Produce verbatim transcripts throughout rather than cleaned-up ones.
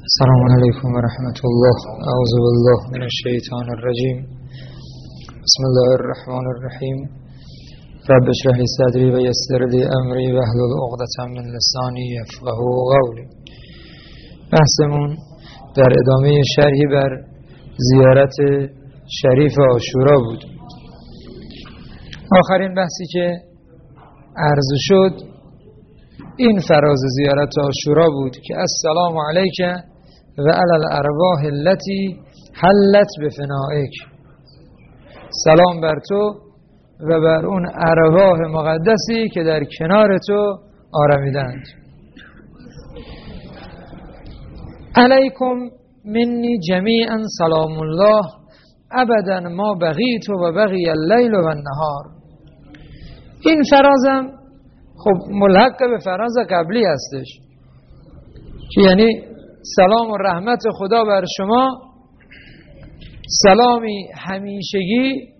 السلام علیکم و رحمت الله. اعوذ بالله من الشیطان الرجیم. بسم الله الرحمن الرحیم. رب اشرح لي صدری و یسر لی امری واحلل عقدة من لسانی یفقهوا قولی. بحثمون در ادامه شرحی بر زیارت شریف عاشورا بود. آخرین بحثی که عرض شد این فراز زیارت عاشورا بود که السلام علیک و علی الارواح التي حلت بفنائک. سلام بر تو و بر اون ارواح مقدسی که در کنار تو آرمیدند. علیکم منی جمیعا سلام الله ابدا ما بقیت و بقی اللیل و النهار. این فرازم خب ملحق به فراز قبلی هستش که یعنی سلام و رحمت خدا بر شما، سلامی همیشگی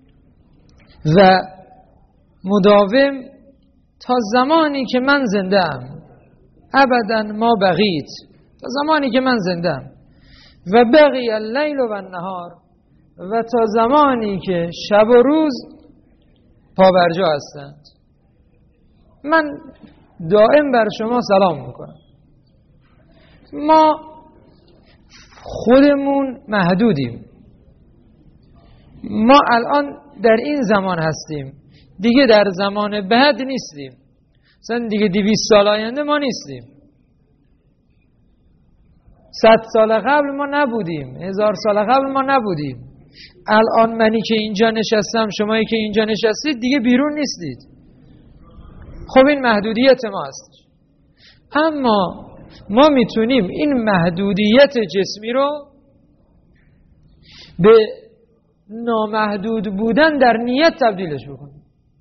و مداوم تا زمانی که من زنده ام. ابدا ما بقیت، تا زمانی که من زنده ام. و بقی اللیل و النهار، و تا زمانی که شب و روز پابرجا هستند. من دائم بر شما سلام میکنم. ما خودمون محدودیم. ما الان در این زمان هستیم، دیگه در زمان بعد نیستیم. مثلا دیگه دویست سال آینده ما نیستیم، صد سال قبل ما نبودیم، هزار سال قبل ما نبودیم. الان منی که اینجا نشستم، شمایی که اینجا نشستید دیگه بیرون نیستید. خب این محدودیت ما هست. اما ما میتونیم این محدودیت جسمی رو به نامحدود بودن در نیت تبدیلش بکنیم.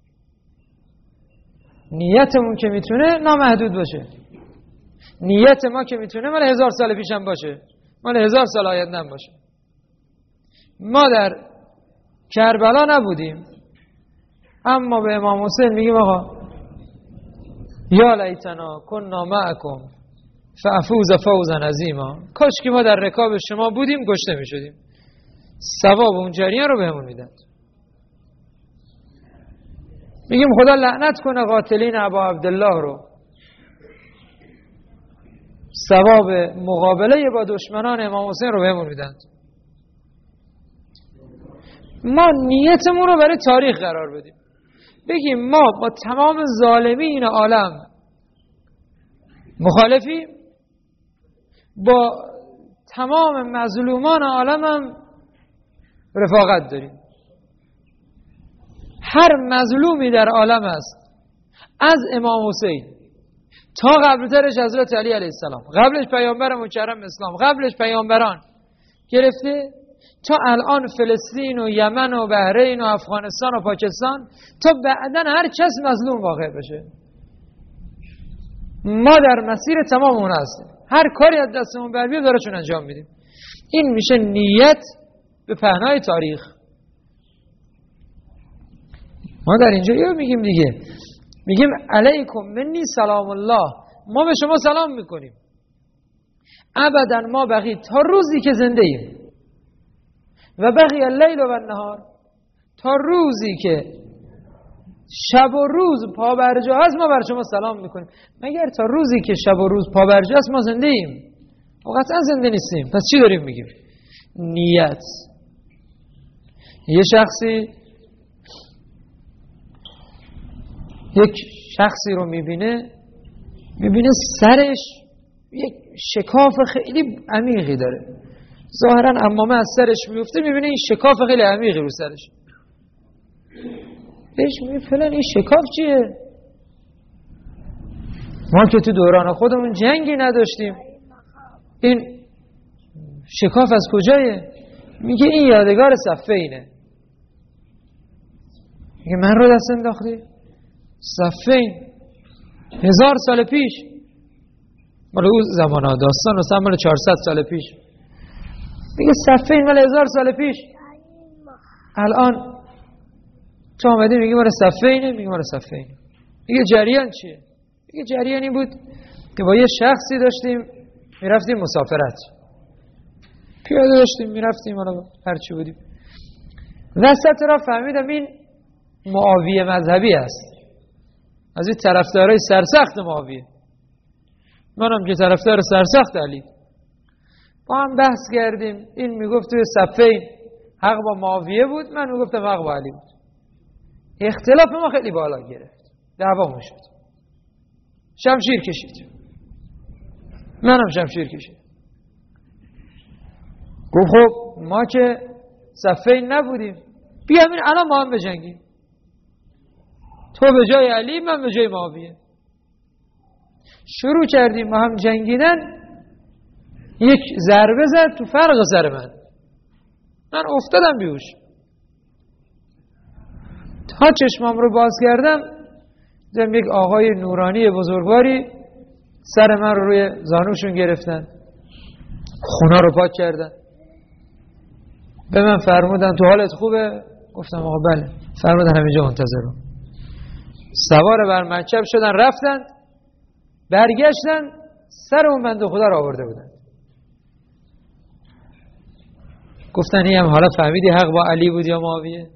نیتمون که میتونه نامحدود باشه. نیت ما که میتونه مال هزار سال پیشم باشه، مال هزار سال آینده هم باشه. ما در کربلا نبودیم، اما به امام حسین میگیم آقا یا لیتنا کننا معکم فافوز فوزا عظیما. کاش که ما در رکاب شما بودیم، گشته میشدیم. ثواب اون جریان رو بهمون میدن. میگیم خدا لعنت کنه قاتلین ابا عبدالله رو. ثواب مقابله با دشمنان امام حسین رو بهمون میدن. ما نیتمون رو برای تاریخ قرار بدیم، بگیم ما با تمام ظالمین عالم مخالفیم، با تمام مظلومان عالم هم رفاقت داریم. هر مظلومی در عالم است، از امام حسین تا قبلترش حضرت علی علیه السلام، قبلش پیامبر مکرم اسلام، قبلش پیامبران گرفته تا الان فلسطین و یمن و بحرین و افغانستان و پاکستان، تا بعدن هر کس مظلوم واقع بشه. ما در مسیر تمام اون هستیم، هر کاری از دستمون بر بیاد دارشون انجام میدیم. این میشه نیت به پهنای تاریخ. ما در اینجا یا میگیم دیگه، میگیم علیکم منی سلام الله، ما به شما سلام میکنیم ابدا ما بقی، تا روزی که زنده ایم. و بقی اللیل و النهار، تا روزی که شب و روز پابرجا هست ما بر شما سلام میکنیم. مگر تا روزی که شب و روز پابرجا هست ما زنده ایم؟ قطعا زنده نیستیم. پس چی داریم میگیم؟ نیت. یه شخصی یک شخصی رو میبینه، میبینه سرش یک شکاف خیلی عمیقی داره. ظاهرا عمامه از سرش میفته، میبینه این شکاف خیلی عمیقی رو سرش. بهش میگه فلان این شکاف چیه؟ ما که تو دوران خودمون جنگی نداشتیم، این شکاف از کجایه؟ میگه این یادگار صفینه. میگه من رو دست انداختی؟ صفین هزار سال پیش، مال اون زمان ها، داستان و مال چهارصد سال پیش. میگه صفین مال هزار سال پیش. الان تو آمدی میگه مال صفینه، میگه مال صفینه. میگه جریان چیه؟ میگه جریانی بود که با یه شخصی داشتیم میرفتیم مسافرت، پیاده داشتیم میرفتیم، حالا هرچی بودیم. وسط را فهمیدم این معاویه مذهبی است، از این طرفدارای سرسخت معاویه، منم که طرفدار سرسخت علی. با هم بحث کردیم، این میگفت توی صفین حق با معاویه بود، من میگفتم حق با علی بود. اختلاف ما خیلی بالا گرفت، دعوا شد، شمشیر کشید، منم شمشیر کشید. گفت خب ما که صفین نبودیم، بیا همین الان ما هم بجنگیم، تو به جای علی من به جای معاویه. شروع کردیم ما هم جنگیدن، یک ضربه زد تو فرق سر من، من افتادم بیهوش. تا چشمام رو باز کردم دیدم یک آقای نورانی بزرگواری سر من رو روی زانوشون گرفتن، خونا رو پاک کردن، به من فرمودن تو حالت خوبه؟ گفتم آقا بله. فرمودن همینجا منتظرم. سوار بر مرکب شدن رفتن، برگشتن سر اون بنده خدا رو آورده بودن. گفتن این هم حالا فهمیدی حق با علی بود یا معاویه؟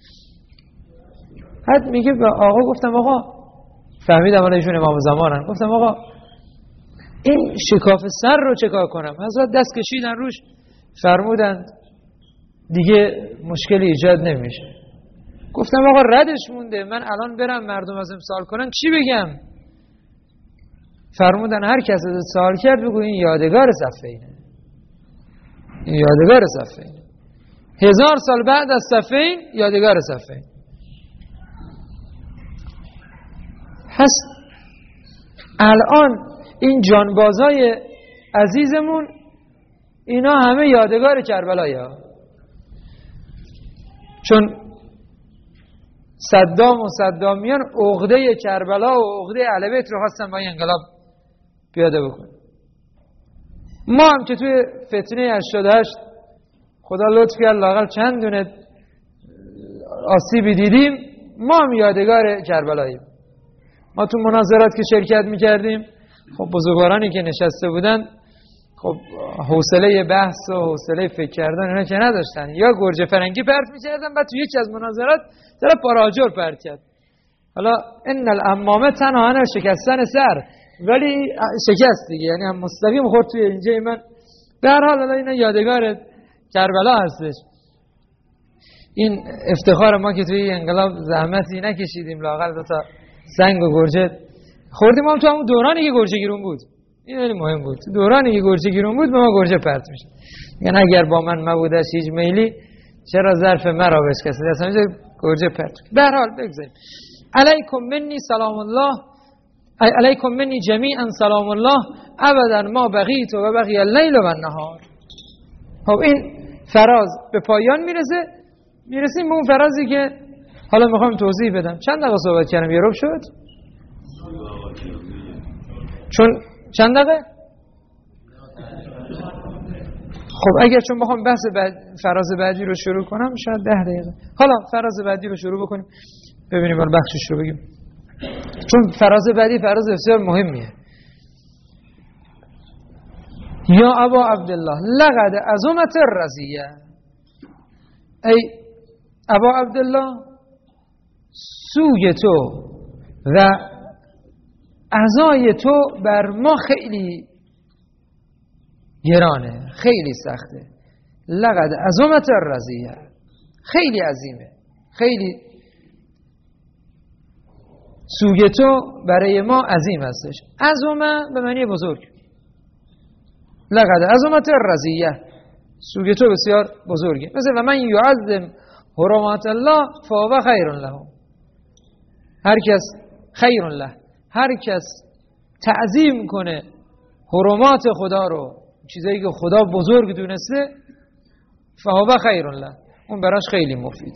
حد میگه به آقا، گفتم آقا فهمیدم حالا ایشون امام زمانن، گفتم آقا این شکاف سر رو چه کار کنم؟ حضرت دست کشیدن روش، فرمودند دیگه مشکلی ایجاد نمیشه. گفتم آقا ردش مونده، من الان برم مردم از امسال کنن چی بگم؟ فرمودن هر کس از سوال کرد بگو این یادگار صفینه، این یادگار صفینه، هزار سال بعد از صفین یادگار صفین هست. الان این جانبازای عزیزمون اینا همه یادگار کربلایی ها، چون صدام و صدامیان عقده کربلا و عقده اهل بیت رو خواستن با این انقلاب پیاده بکنن. ما هم که توی فتنه هشتاد و هشت خدا لطف کرد لااقل چند دونه آسیبی دیدیم، ما هم یادگار کربلاییم. ما تو مناظرات که شرکت میکردیم، خب بزرگوارانی که نشسته بودن خب حوصله بحث و حوصله فکر کردن اینا که نداشتن، یا گرجه فرنگی پرت میکردن، بعد تو یکی از مناظرات طرف پاراجر پرت کرد. حالا ان الامامه تنها عن شکستن سر، ولی شکست دیگه، یعنی هم مستقیم خورد توی اینجا من. به هر حال اینا یادگار کربلا هستش. این افتخار ما که توی انقلاب زحمتی نکشیدیم، لااقل دو تا سنگ و گرجه خوردیم. هم تو همون دورانی که گرجه گیرون بود، این خیلی مهم بود، تو دورانی که گرجه گیرون بود به ما گرجه پرت میشه. یعنی اگر با من مبودش هیچ میلی چرا ظرف مرا بشکست، اصلا اینجا گرجه پرت. به هر حال بگذاریم. علیکم منی سلام الله، علیکم منی جمیعا سلام الله ابدا ما بقیت و بقی اللیل و النهار. خب این فراز به پایان میرسه. میرسیم به اون فرازی که حالا میخوام توضیح بدم. چند دقیقه صحبت کردم؟ یه ربع شد. چون چند دقیقه؟ خب اگر چون بخوام بحث بعد فراز بعدی رو شروع کنم شاید ده دقیقه. حالا فراز بعدی رو شروع بکنیم ببینیم حالا بخشش رو بگیم، چون فراز بعدی فراز بسیار مهمیه. یا ابا عبدالله لقد عظمت الرزیه، ای ابا عبدالله سوی تو و عزای تو بر ما خیلی گرانه، خیلی سخته. لقد عظمت الرزیه، خیلی عظیمه، خیلی سوی تو برای ما عظیم هستش. عظمه به معنی بزرگ. لقد عظمت الرزیه، سوی تو بسیار بزرگه. مثل و من یعظم حرمات الله فهو خیر له، هر کس خیر له، هر کس تعظیم کنه حرمات خدا رو، چیزایی که خدا بزرگ دونسته، فهو خیر له، اون براش خیلی مفید.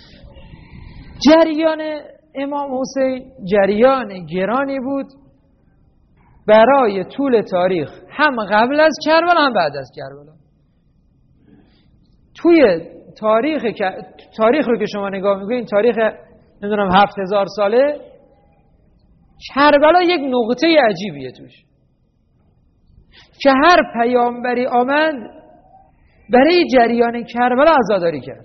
جریان امام حسین جریان گرانی بود برای طول تاریخ، هم قبل از کربلا هم بعد از کربلا. توی تاریخ تاریخ رو که شما نگاه میکنین، تاریخ نمیدونم هفت هزار ساله، کربلا یک نقطه عجیبیه توش. که هر پیامبری آمد برای جریان کربلا عزاداری کرد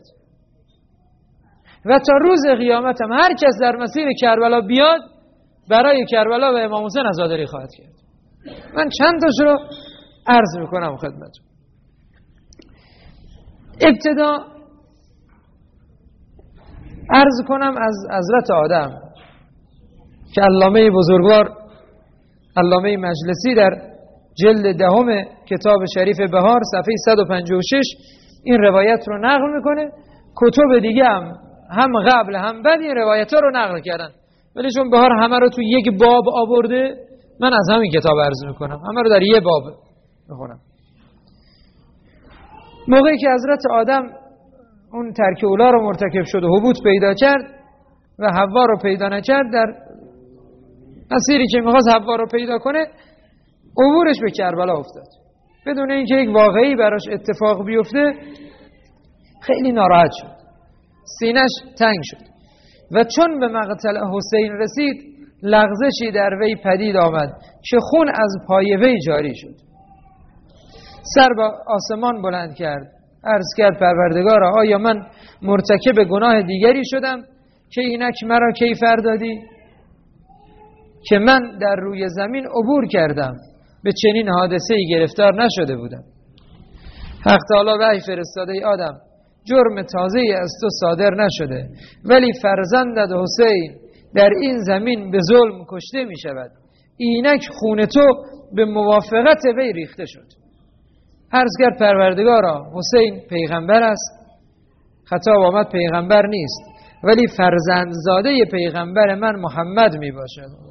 و تا روز قیامت هم هر کس در مسیر کربلا بیاد برای کربلا و امام حسین عزاداری خواهد کرد. من چند تاش رو عرض میکنم خدمتتون. ابتدا عرض کنم از حضرت آدم که علامه بزرگوار علامه مجلسی در جلد دهم کتاب شریف بهار صفحه صد و پنجاه و شش این روایت رو نقل میکنه. کتب دیگه هم هم قبل هم بعد این روایت ها رو نقل کردن، ولی چون بهار همه رو تو یک باب آورده من از همین کتاب عرض میکنم، همه رو در یک باب میخونم. موقعی که حضرت آدم اون ترک اولا رو مرتکب شد و حبوط پیدا کرد و حوا رو پیدا نکرد، در مسیری که میخواست حوا رو پیدا کنه عبورش به کربلا افتاد بدون اینکه یک واقعی براش اتفاق بیفته. خیلی ناراحت شد، سینش تنگ شد و چون به مقتل حسین رسید لغزشی در وی پدید آمد که خون از پای وی جاری شد. سر به آسمان بلند کرد، عرض کرد پروردگارا آیا من مرتکب گناه دیگری شدم که اینک مرا کیفر دادی که من در روی زمین عبور کردم به چنین حادثه‌ای گرفتار نشده بودم. حق تعالی وحی فرستاده ای آدم جرم تازه‌ای از تو صادر نشده، ولی فرزندت حسین در این زمین به ظلم کشته می شود. اینک خون تو به موافقت وی ریخته شد. عرض کرد پروردگارا حسین پیغمبر است، خطاب آمد پیغمبر نیست، ولی فرزندزاده پیغمبر من محمد می باشد.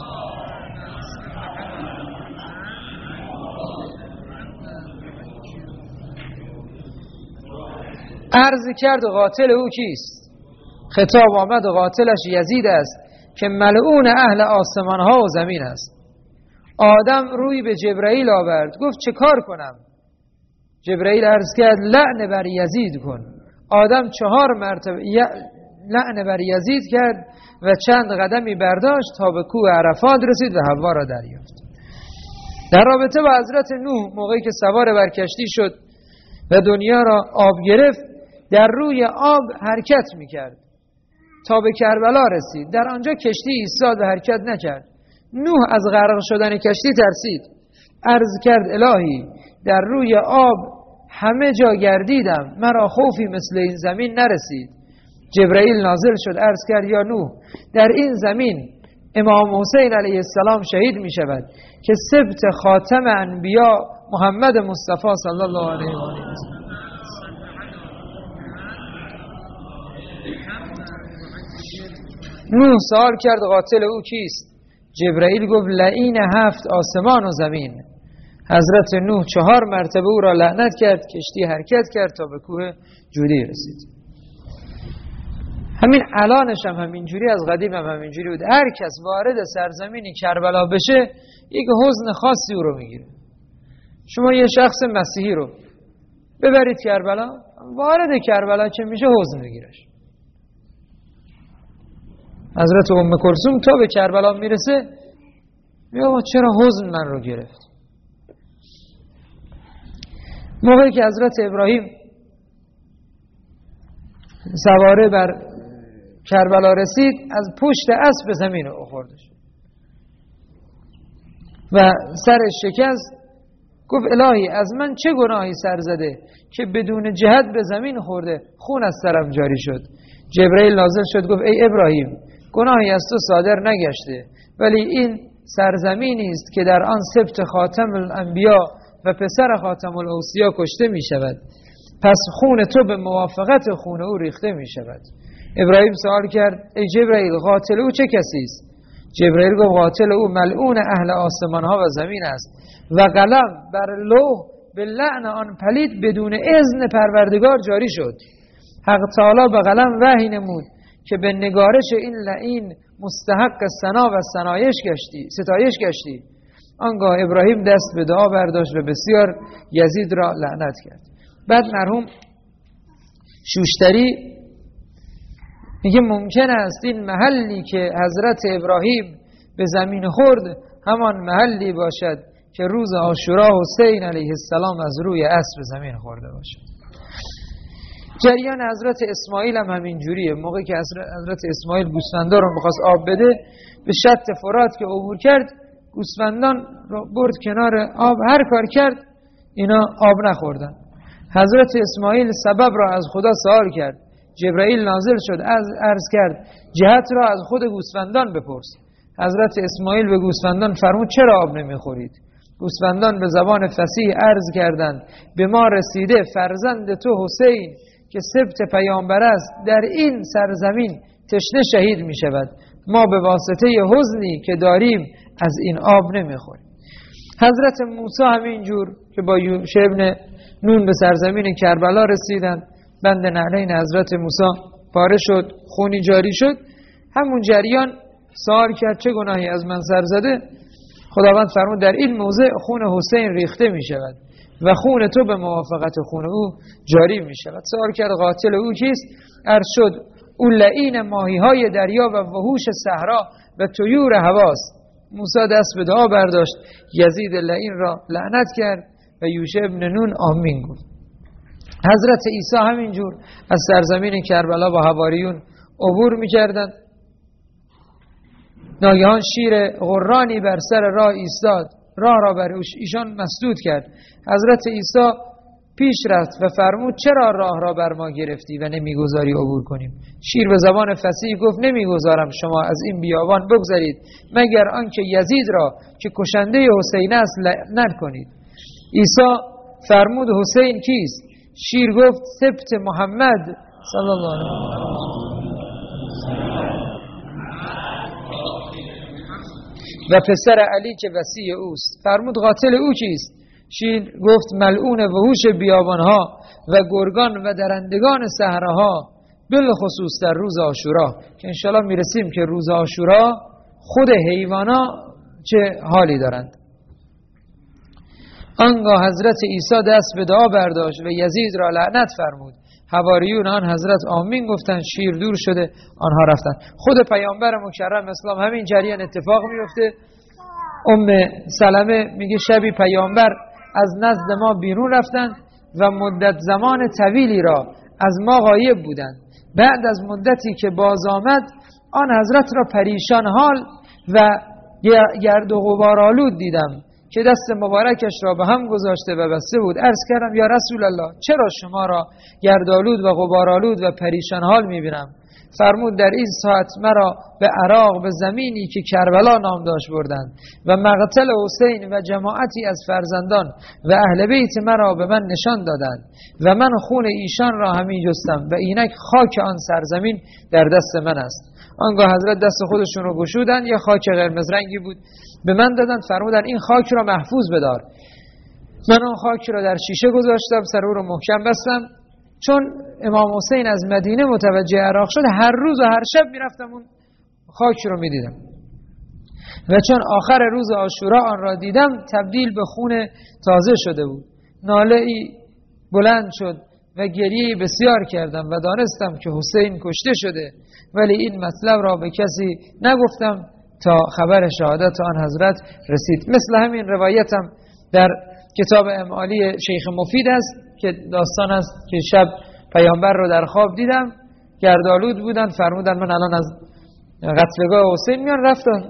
عرض کرد قاتل او کیست؟ خطاب آمد قاتلش یزید است که ملعون اهل آسمان ها و زمین است. آدم روی به جبرائیل آورد، گفت چه کار کنم؟ جبرائیل عرض کرد لعن بر یزید کن. آدم چهار مرتبه لعن بر یزید کرد و چند قدمی برداشت تا به کوه عرفات رسید و حوا را دریافت. در رابطه با حضرت نوح موقعی که سوار بر کشتی شد و دنیا را آب گرفت در روی آب حرکت میکرد تا به کربلا رسید. در آنجا کشتی ایستاد و حرکت نکرد. نوح از غرق شدن کشتی ترسید، عرض کرد الهی در روی آب همه جا گردیدم، مرا خوفی مثل این زمین نرسید. جبرائیل نازل شد، عرض کرد یا نوح در این زمین امام حسین علیه السلام شهید می شود که سبط خاتم انبیا محمد مصطفی صلی الله علیه و آله و سلم. نوح سوال کرد قاتل او کیست؟ جبرائیل گفت لعین هفت آسمان و زمین. حضرت نوح چهار مرتبه او را لعنت کرد، کشتی حرکت کرد تا به کوه جودی رسید. همین الانش هم همینجوری، از قدیم هم همینجوری بود. هر کس وارد سرزمینی کربلا بشه یک حزن خاصی او رو میگیره. شما یه شخص مسیحی رو ببرید کربلا، وارد کربلا که میشه حزن میگیرش. حضرت ام کلثوم تا به کربلا میرسه میگه چرا حزن من رو گرفت. موقعی که حضرت ابراهیم سواره بر کربلا رسید از پشت اسب زمین اخورده شد و سرش شکست. گفت الهی از من چه گناهی سر زده که بدون جهت به زمین خورده خون از سرم جاری شد. جبرائیل نازل شد گفت ای ابراهیم گناهی از تو صادر نگشته، ولی این سرزمینی است که در آن سبط خاتم الانبیا و پسر خاتم الاوصیا کشته می شود، پس خون تو به موافقت خون او ریخته می شود. ابراهیم سوال کرد ای جبرائیل قاتل او چه کسی است؟ جبرائیل گفت قاتل او ملعون اهل آسمان ها و زمین است و قلم بر لوح به لعن آن پلید بدون اذن پروردگار جاری شد. حق تعالی به قلم وحی نمود که به نگارش این لعین مستحق ثنا و ستایش گشتی ستایش گشتی. آنگاه ابراهیم دست به دعا برداشت و بسیار یزید را لعنت کرد. بعد مرحوم شوشتری میگه ممکن است این محلی که حضرت ابراهیم به زمین خورد همان محلی باشد که روز عاشورا حسین علیه السلام از روی اسب زمین خورده باشه. جریان حضرت اسماعیل هم همین جوریه. موقعی که حضرت اسماعیل گوسفندا رو می‌خواست آب بده، به شط فرات که عبور کرد، گوسفندان رو برد کنار آب، هر کار کرد اینا آب نخوردن. حضرت اسماعیل سبب را از خدا سوال کرد. جبرائیل نازل شد، از عرض کرد جهت را از خود گوسفندان بپرس. حضرت اسماعیل به گوسفندان فرمود چرا آب نمیخورید؟ گوسفندان به زبان فصیح عرض کردند به ما رسیده فرزند تو حسین که سبط پیامبر است در این سرزمین تشنه شهید می شود. ما به واسطه حزنی که داریم از این آب نمیخوریم. حضرت موسی همینجور که با یوشع ابن نون به سرزمین کربلا رسیدند، بند نعلین حضرت موسی پاره شد، خونی جاری شد. همون جریان سوال کرد چه گناهی از من سر زده؟ خداوند فرمود در این موضع خون حسین ریخته می شود و خون تو به موافقت خون او جاری می شود. سوال کرد قاتل او کیست؟ عرض شد او لعین ماهی های دریا و وحوش صحرا و طیور هواست. موسی دست به دعا برداشت، یزید لعین را لعنت کرد و یوشع ابن نون آمین گفت. حضرت عیسی همینجور از سرزمین کربلا با حواریون عبور می‌کردند. ناگهان شیر غرانی بر سر راه ایستاد، راه را بر ایشان مسدود کرد. حضرت عیسی پیش رفت و فرمود چرا راه را بر ما گرفتی و نمیگذاری عبور کنیم؟ شیر به زبان فصیح گفت نمیگذارم شما از این بیابان بگذرید مگر آنکه یزید را که کشنده حسین است لعنت کنید. عیسی فرمود حسین کیست؟ شیر گفت سبط محمد صلی الله علیه و و پسر علی که وصی اوست. فرمود قاتل او کیست؟ شیر گفت ملعون وحوش بیابانها و گرگان و درندگان صحراها، بالخصوص در روز عاشورا که انشالله میرسیم که روز عاشورا خود حیوانا چه حالی دارند. آنگاه حضرت عیسی دست به دعا برداشت و یزید را لعنت فرمود. حواریون آن حضرت آمین گفتند، شیر دور شده، آنها رفتند. خود پیامبر مکرم اسلام همین جریان اتفاق میفته. ام سلمه میگه شبی پیامبر از نزد ما بیرون رفتند و مدت زمان طویلی را از ما غایب بودند. بعد از مدتی که باز آمد آن حضرت را پریشان حال و گرد و غبار آلود دیدم که دست مبارکش را به هم گذاشته و بسته بود. عرض کردم یا رسول الله چرا شما را گردآلود و غبارآلود و پریشان حال میبینم؟ فرمود در این ساعت مرا به عراق به زمینی که کربلا نام داشت بردند و مقتل حسین و جماعتی از فرزندان و اهل بیت مرا به من نشان دادند و من خون ایشان را همی جستم و اینک خاک آن سرزمین در دست من است. آنگاه حضرت دست خودشون رو گشودن، یه خاک قرمز رنگی بود به من دادن، فرمودن این خاک را محفوظ بدار. من اون خاک را در شیشه گذاشتم، سر او رو محکم بستم. چون امام حسین از مدینه متوجه عراق شد، هر روز و هر شب میرفتم اون خاک رو میدیدم و چون آخر روز عاشورا آن را دیدم تبدیل به خون تازه شده بود. ناله ای بلند شد و گریه بسیار کردم و دانستم که حسین کشته شده، ولی این مطلب را به کسی نگفتم تا خبر شهادت آن حضرت رسید. مثل همین روایتم در کتاب امعالی شیخ مفید است که داستان است که شب پیامبر رو در خواب دیدم، گردآلود بودن، فرمودن من الان از قتلگاه حسین میان، رفتن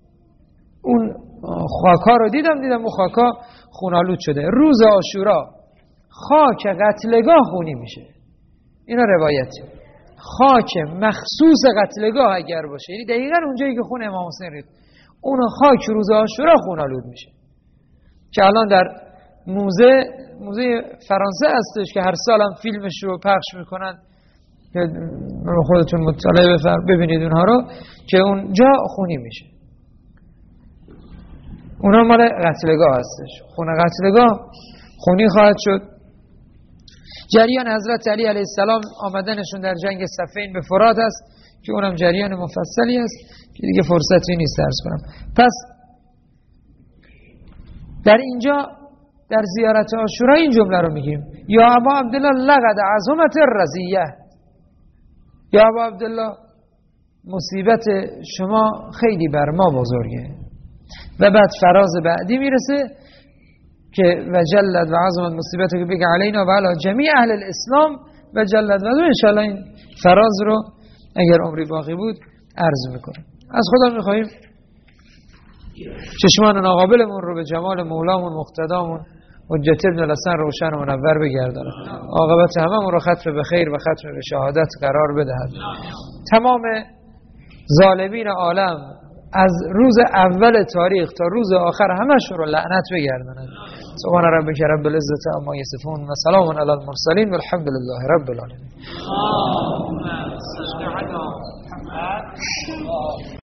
اون خاکا رو دیدم دیدم اون خاکا خونالود شده. روز عاشورا خاک قتلگاه خونی میشه. اینا روایته. خاک مخصوص قتلگاه اگر باشه، یعنی دقیقاً اونجایی که خون امام حسین ریخت، اون خاک روز عاشورا خونالود میشه. که الان در موزه موزه فرانسه هستش که هر سال هم فیلمش رو پخش میکنن که خودتون مطالعه ببینید اونها رو، که اونجا خونی میشه. اونا مال قتلگاه هستش. خون قتلگاه خونی خواهد شد. جریان حضرت علی علیه السلام آمدنشون در جنگ صفین به فرات است که اونم جریان مفصلی است که دیگه فرصتی نیست عرض کنم. پس در اینجا در زیارت عاشورا این جمله رو میگیم: یا ابا عبدالله لقد عظمت الرزیه، یا ابا عبدالله مصیبت شما خیلی بر ما بزرگه. و بعد فراز بعدی میرسه: که و جلت و عظمت مصیبت که بگه علینا و علی جمیع اهل الاسلام و جلت و انشاءالله این فراز رو اگر عمری باقی بود عرض میکنم. از خدا میخواییم چشمان ناقابلمون رو به جمال مولامون مقتدامون حجت ابن الحسن روشن و منور بگرداند، عاقبت هممون رو ختم به خیر و ختم به شهادت قرار بدهد. تمام ظالمین عالم از روز اول تاریخ تا روز آخر همشون رو لعنت بگرداند. سبحان ربک رب العزة عما یصفون و سلام علی المرسلین والحمد لله رب العالمین.